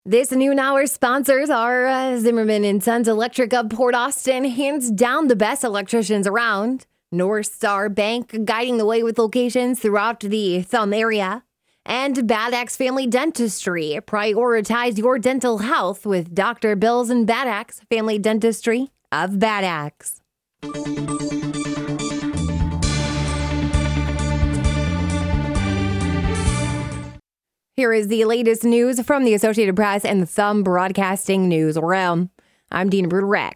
This noon hour sponsors are Zimmerman and Sons Electric of Port Austin, hands down the best electricians around. North Star Bank guiding the way with locations throughout the Thumb area. And Bad Axe Family Dentistry. Prioritize your dental health with Dr. Bills and Bad Axe Family Dentistry of Bad Axe. Here is the latest news from the Associated Press and the Thumb Broadcasting Newsroom. I'm Dina Bruderek.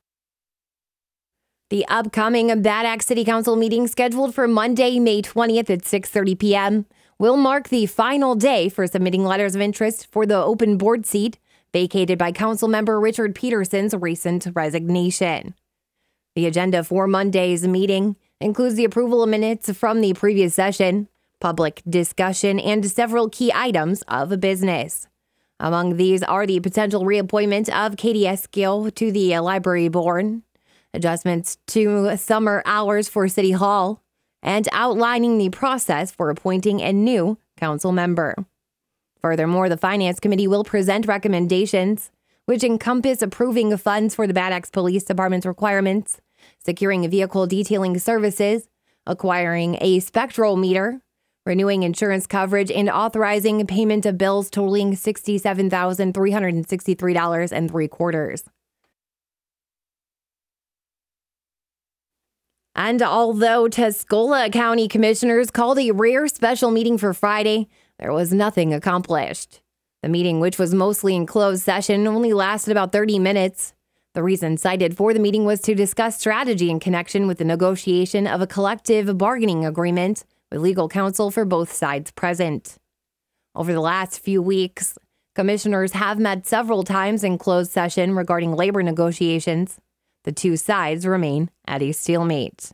The upcoming Bad Axe City Council meeting, scheduled for Monday, May 20th at 6:30 p.m., will mark the final day for submitting letters of interest for the open board seat vacated by Councilmember Richard Peterson's recent resignation. The agenda for Monday's meeting includes the approval of minutes from the previous session, public discussion, and several key items of business. Among these are the potential reappointment of Katie Esquiel to the library board, adjustments to summer hours for City Hall, and outlining the process for appointing a new council member. Furthermore, the Finance Committee will present recommendations, which encompass approving funds for the Bad Axe Police Department's requirements, securing vehicle detailing services, acquiring a spectral meter, renewing insurance coverage, and authorizing payment of bills totaling $67,363.75. And although Tuscola County Commissioners called a rare special meeting for Friday, there was nothing accomplished. The meeting, which was mostly in closed session, only lasted about 30 minutes. The reason cited for the meeting was to discuss strategy in connection with the negotiation of a collective bargaining agreement with legal counsel for both sides present. Over the last few weeks, commissioners have met several times in closed session regarding labor negotiations. The two sides remain at a stalemate.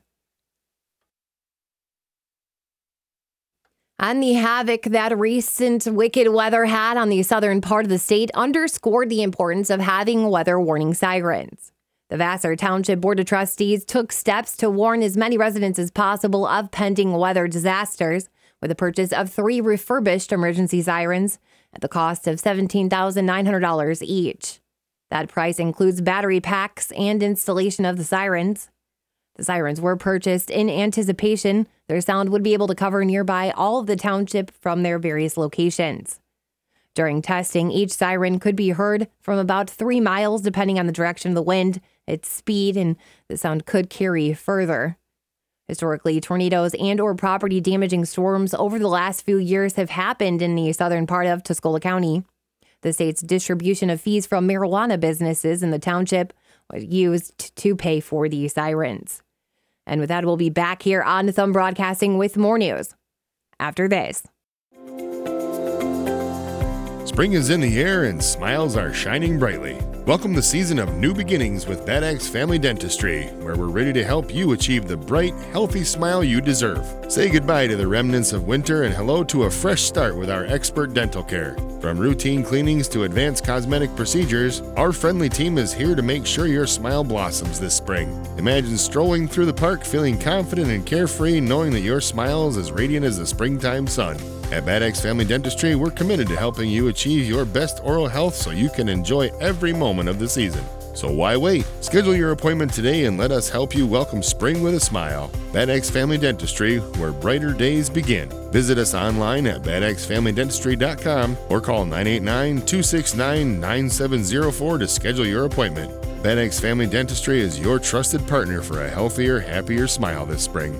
And the havoc that recent wicked weather had on the southern part of the state underscored the importance of having weather warning sirens. The Vassar Township Board of Trustees took steps to warn as many residents as possible of pending weather disasters with the purchase of 3 refurbished emergency sirens at the cost of $17,900 each. That price includes battery packs and installation of the sirens. The sirens were purchased in anticipation their sound would be able to cover nearby all of the township from their various locations. During testing, each siren could be heard from about 3 miles depending on the direction of the wind, its speed, and the sound could carry further. Historically, tornadoes and or property damaging storms over the last few years have happened in the southern part of Tuscola County. The state's distribution of fees from marijuana businesses in the township was used to pay for these sirens. And with that, we'll be back here on Thumb Broadcasting with more news after this. Spring is in the air and smiles are shining brightly. Welcome the season of new beginnings with Bad Axe Family Dentistry, where we're ready to help you achieve the bright, healthy smile you deserve. Say goodbye to the remnants of winter and hello to a fresh start with our expert dental care. From routine cleanings to advanced cosmetic procedures, our friendly team is here to make sure your smile blossoms this spring. Imagine strolling through the park feeling confident and carefree, knowing that your smile is as radiant as the springtime sun. At Bad Axe Family Dentistry, we're committed to helping you achieve your best oral health so you can enjoy every moment of the season. So why wait? Schedule your appointment today and let us help you welcome spring with a smile. Bad Axe Family Dentistry, where brighter days begin. Visit us online at badaxefamilydentistry.com or call 989-269-9704 to schedule your appointment. Bad Axe Family Dentistry is your trusted partner for a healthier, happier smile this spring.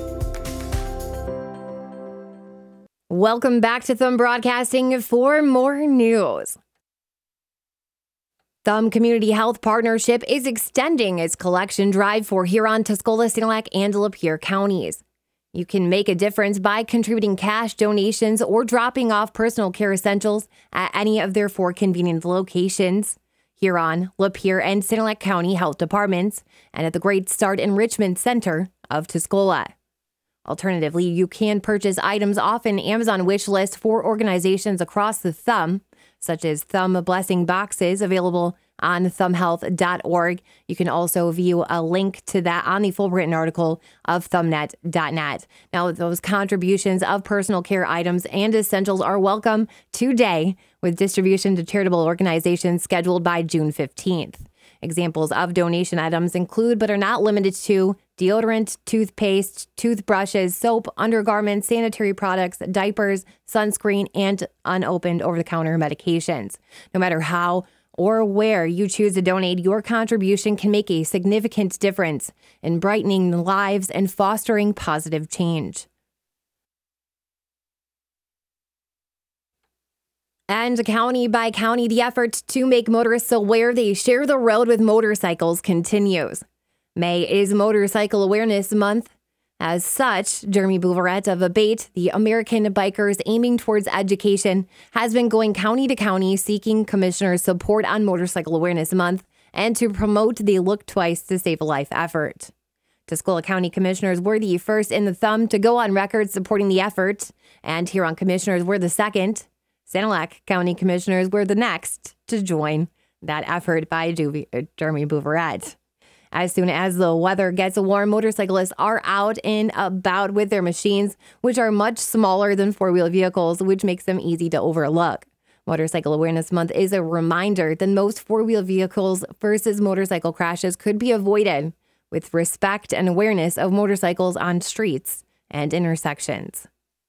Welcome back to Thumb Broadcasting for more news. Thumb Community Health Partnership is extending its collection drive for Huron, Tuscola, Sanilac, and Lapeer counties. You can make a difference by contributing cash donations or dropping off personal care essentials at any of their 4 convenient locations: Huron, Lapeer, and Sanilac County Health Departments, and at the Great Start Enrichment Center of Tuscola. Alternatively, you can purchase items off an Amazon wish list for organizations across the Thumb, such as Thumb Blessing Boxes available on thumbhealth.org. You can also view a link to that on the full written article of thumbnet.net. Now, those contributions of personal care items and essentials are welcome today, with distribution to charitable organizations scheduled by June 15th. Examples of donation items include, but are not limited to, deodorant, toothpaste, toothbrushes, soap, undergarments, sanitary products, diapers, sunscreen, and unopened over-the-counter medications. No matter how or where you choose to donate, your contribution can make a significant difference in brightening lives and fostering positive change. And county by county, the effort to make motorists aware they share the road with motorcycles continues. May is Motorcycle Awareness Month. As such, Jeremy Bouveret of ABATE, the American Bikers Aiming Towards Education, has been going county to county seeking commissioners' support on Motorcycle Awareness Month and to promote the Look Twice to Save a Life effort. Tuscola County commissioners were the first in the thumb to go on record supporting the effort, and Huron commissioners were the second. Sanilac County commissioners were the next to join that effort by Jeremy Bouveret. As soon as the weather gets warm, motorcyclists are out and about with their machines, which are much smaller than four-wheel vehicles, which makes them easy to overlook. Motorcycle Awareness Month is a reminder that most four-wheel vehicles versus motorcycle crashes could be avoided with respect and awareness of motorcycles on streets and intersections.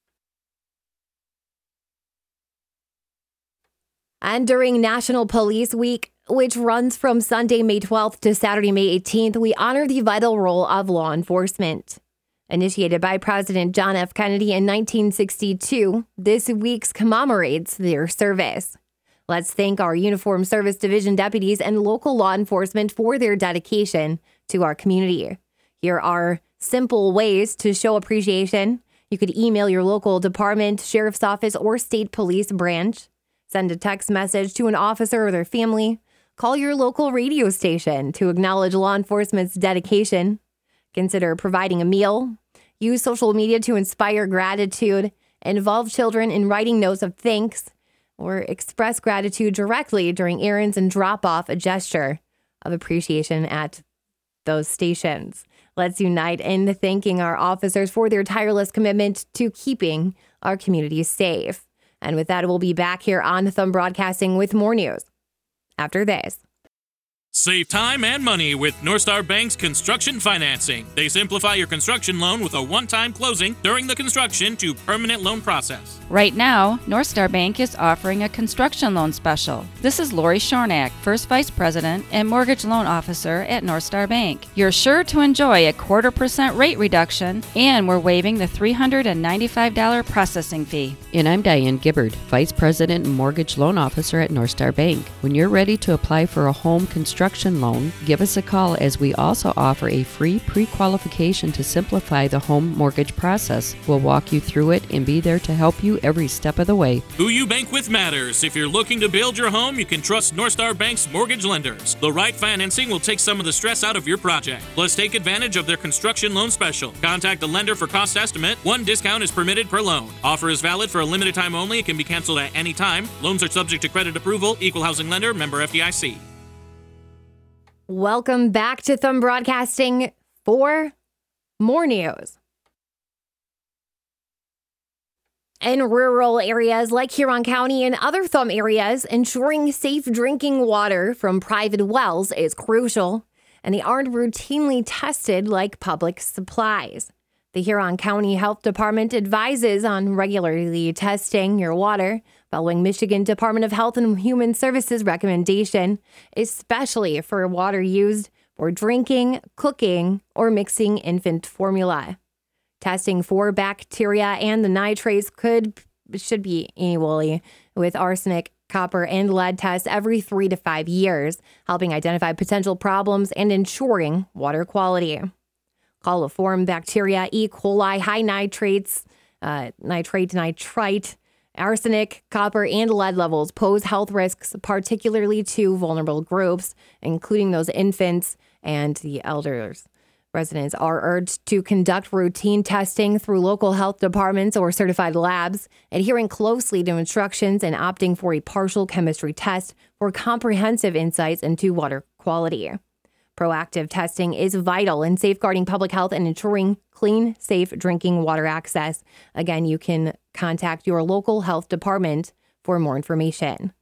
And during National Police Week, which runs from Sunday, May 12th to Saturday, May 18th, we honor the vital role of law enforcement. Initiated by President John F. Kennedy in 1962, this week commemorates their service. Let's thank our Uniformed Service Division deputies and local law enforcement for their dedication to our community. Here are simple ways to show appreciation. You could email your local department, sheriff's office, or state police branch. Send a text message to an officer or their family. Call your local radio station to acknowledge law enforcement's dedication. Consider providing a meal. Use social media to inspire gratitude. Involve children in writing notes of thanks, or express gratitude directly during errands and drop off a gesture of appreciation at those stations. Let's unite in thanking our officers for their tireless commitment to keeping our communities safe. And with that, we'll be back here on Thumb Broadcasting with more news after this. Save time and money with Northstar Bank's construction financing. They simplify your construction loan with a one-time closing during the construction to permanent loan process. Right now, Northstar Bank is offering a construction loan special. This is Lori Shornack, First Vice President and Mortgage Loan Officer at Northstar Bank. You're sure to enjoy a 0.25% rate reduction, and we're waiving the $395 processing fee. And I'm Diane Gibbard, Vice President and Mortgage Loan Officer at Northstar Bank. When you're ready to apply for a home construction loan, give us a call, as we also offer a free pre-qualification to simplify the home mortgage process. We'll walk you through it and be there to help you every step of the way. Who you bank with matters. If you're looking to build your home, you can trust Northstar Bank's mortgage lenders. The right financing will take some of the stress out of your project. Plus, take advantage of their construction loan special. Contact the lender for cost estimate. One discount is permitted per loan. Offer is valid for a limited time only. It can be canceled at any time. Loans are subject to credit approval. Equal housing lender. Member FDIC. Welcome back to Thumb Broadcasting for more news. In rural areas like Huron County and other Thumb areas, ensuring safe drinking water from private wells is crucial, and they aren't routinely tested like public supplies. The Huron County Health Department advises on regularly testing your water, following Michigan Department of Health and Human Services recommendation, especially for water used for drinking, cooking, or mixing infant formula. Testing for bacteria and the nitrates should be annually, with arsenic, copper, and lead tests every 3 to 5 years, helping identify potential problems and ensuring water quality. Coliform bacteria, E. coli, high nitrates, nitrite, arsenic, copper, and lead levels pose health risks, particularly to vulnerable groups, including those infants and the elders. Residents are urged to conduct routine testing through local health departments or certified labs, adhering closely to instructions and opting for a partial chemistry test for comprehensive insights into water quality. Proactive testing is vital in safeguarding public health and ensuring clean, safe drinking water access. Again, you can contact your local health department for more information.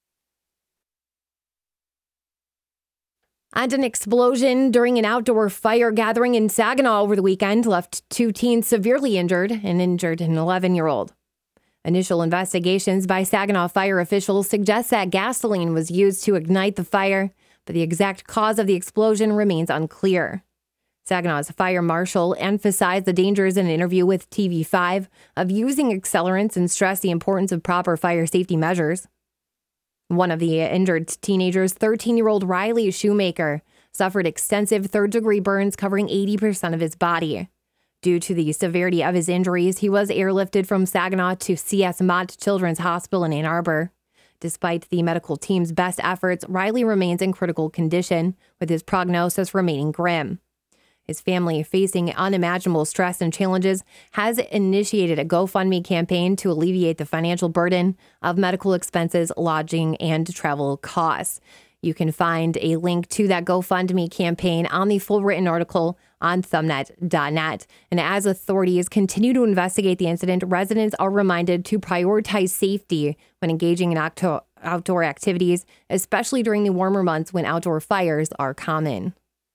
And an explosion during an outdoor fire gathering in Saginaw over the weekend left 2 teens severely injured and injured an 11-year-old. Initial investigations by Saginaw fire officials suggest that gasoline was used to ignite the fire, but the exact cause of the explosion remains unclear. Saginaw's fire marshal emphasized the dangers in an interview with TV5 of using accelerants and stressed the importance of proper fire safety measures. One of the injured teenagers, 13-year-old Riley Shoemaker, suffered extensive third-degree burns covering 80% of his body. Due to the severity of his injuries, he was airlifted from Saginaw to C.S. Mott Children's Hospital in Ann Arbor. Despite the medical team's best efforts, Riley remains in critical condition, with his prognosis remaining grim. His family, facing unimaginable stress and challenges, has initiated a GoFundMe campaign to alleviate the financial burden of medical expenses, lodging, and travel costs. You can find a link to that GoFundMe campaign on the full written article on thumbnet.net. And as authorities continue to investigate the incident, residents are reminded to prioritize safety when engaging in outdoor activities, especially during the warmer months when outdoor fires are common.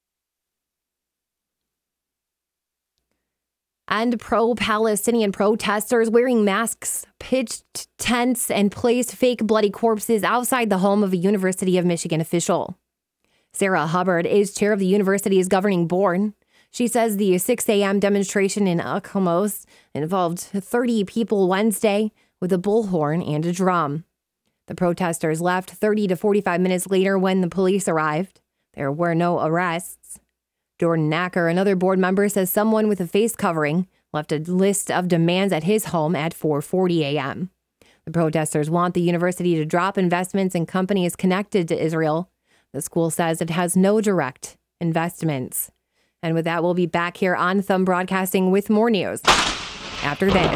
And pro-Palestinian protesters wearing masks pitched tents and placed fake bloody corpses outside the home of a University of Michigan official. Sarah Hubbard is chair of the university's governing board. She says the 6 a.m. demonstration in Alamos involved 30 people Wednesday with a bullhorn and a drum. The protesters left 30 to 45 minutes later when the police arrived. There were no arrests. Jordan Nacker, another board member, says someone with a face covering left a list of demands at his home at 4:40 a.m. The protesters want the university to drop investments in companies connected to Israel. The school says it has no direct investments. And with that, we'll be back here on Thumb Broadcasting with more news after this.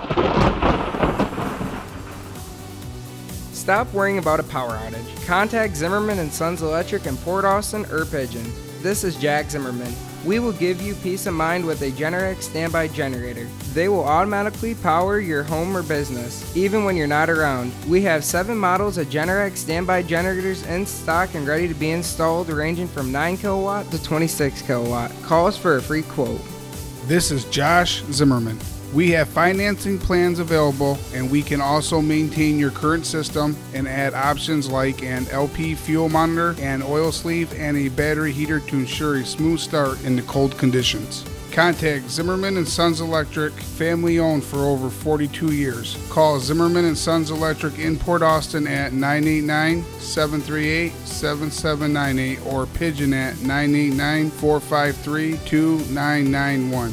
Stop worrying about a power outage. Contact Zimmerman & Sons Electric in Port Austin or Pigeon. This is Jack Zimmerman. We will give you peace of mind with a Generac standby generator. They will automatically power your home or business, even when you're not around. We have 7 models of Generac standby generators in stock and ready to be installed, ranging from 9 kilowatt to 26 kilowatt. Call us for a free quote. This is Josh Zimmerman. We have financing plans available, and we can also maintain your current system and add options like an LP fuel monitor, an oil sleeve, and a battery heater to ensure a smooth start in the cold conditions. Contact Zimmerman & Sons Electric, family owned for over 42 years. Call Zimmerman & Sons Electric in Port Austin at 989-738-7798 or Pigeon at 989-453-2991.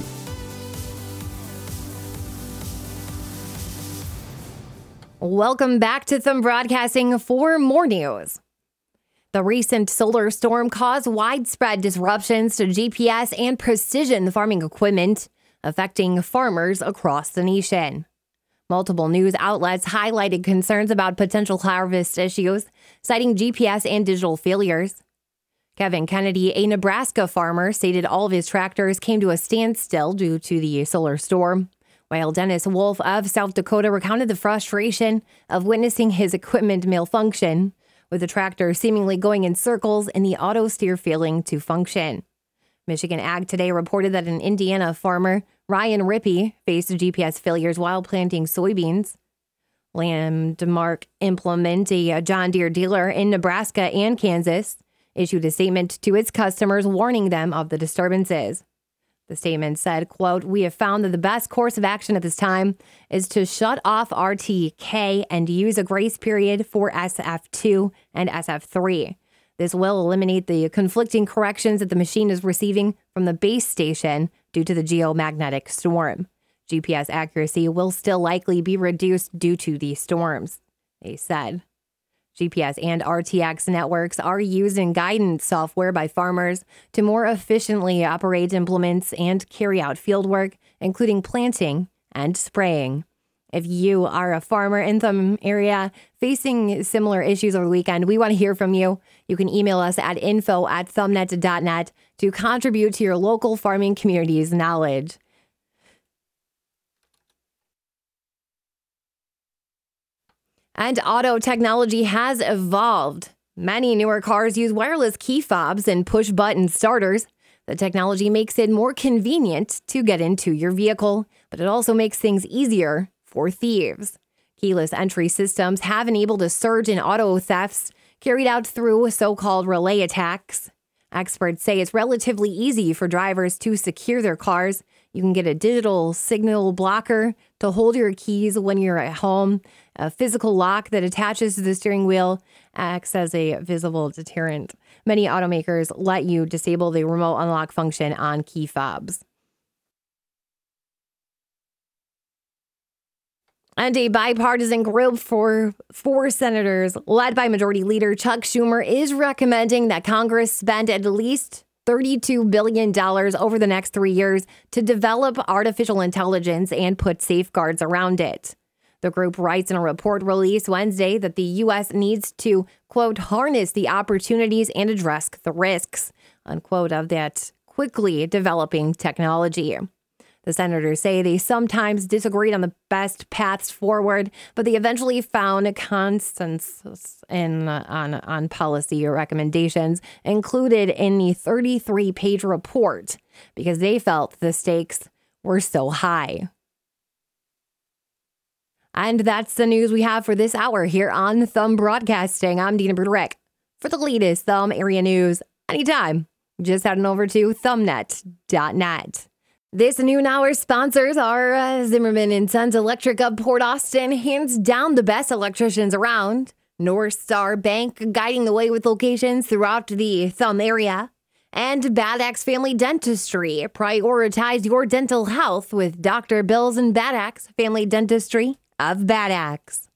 Welcome back to Thumb Broadcasting for more news. The recent solar storm caused widespread disruptions to GPS and precision farming equipment, affecting farmers across the nation. Multiple news outlets highlighted concerns about potential harvest issues, citing GPS and digital failures. Kevin Kennedy, a Nebraska farmer, stated all of his tractors came to a standstill due to the solar storm, while Dennis Wolf of South Dakota recounted the frustration of witnessing his equipment malfunction, with the tractor seemingly going in circles and the auto steer failing to function. Michigan Ag Today reported that an Indiana farmer, Ryan Rippey, faced GPS failures while planting soybeans. Landmark Implement, a John Deere dealer in Nebraska and Kansas, issued a statement to its customers warning them of the disturbances. The statement said, quote, "We have found that the best course of action at this time is to shut off RTK and use a grace period for SF2 and SF3. This will eliminate the conflicting corrections that the machine is receiving from the base station due to the geomagnetic storm. GPS accuracy will still likely be reduced due to these storms," they said. GPS and RTX networks are used in guidance software by farmers to more efficiently operate implements and carry out fieldwork, including planting and spraying. If you are a farmer in Thumb area facing similar issues over the weekend, we want to hear from you. You can email us at info@thumbnet.net to contribute to your local farming community's knowledge. And auto technology has evolved. Many newer cars use wireless key fobs and push-button starters. The technology makes it more convenient to get into your vehicle, but it also makes things easier for thieves. Keyless entry systems have enabled a surge in auto thefts carried out through so-called relay attacks. Experts say it's relatively easy for drivers to secure their cars. You can get a digital signal blocker to hold your keys when you're at home. A physical lock that attaches to the steering wheel acts as a visible deterrent. Many automakers let you disable the remote unlock function on key fobs. And a bipartisan group for 4 senators, led by Majority Leader Chuck Schumer, is recommending that Congress spend at least $32 billion over the next 3 years to develop artificial intelligence and put safeguards around it. The group writes in a report released Wednesday that the U.S. needs to, quote, harness the opportunities and address the risks, unquote, of that quickly developing technology. The senators say they sometimes disagreed on the best paths forward, but they eventually found a consensus on policy recommendations included in the 33-page report because they felt the stakes were so high. And that's the news we have for this hour here on Thumb Broadcasting. I'm Dina Broderick. For the latest Thumb area news, anytime, just head on over to thumbnet.net. This noon hour sponsors are Zimmerman and Sons Electric of Port Austin, hands down the best electricians around. North Star Bank guiding the way with locations throughout the Thumb area. And Bad Axe Family Dentistry. Prioritize your dental health with Dr. Bills and Bad Axe Family Dentistry of Bad Axe.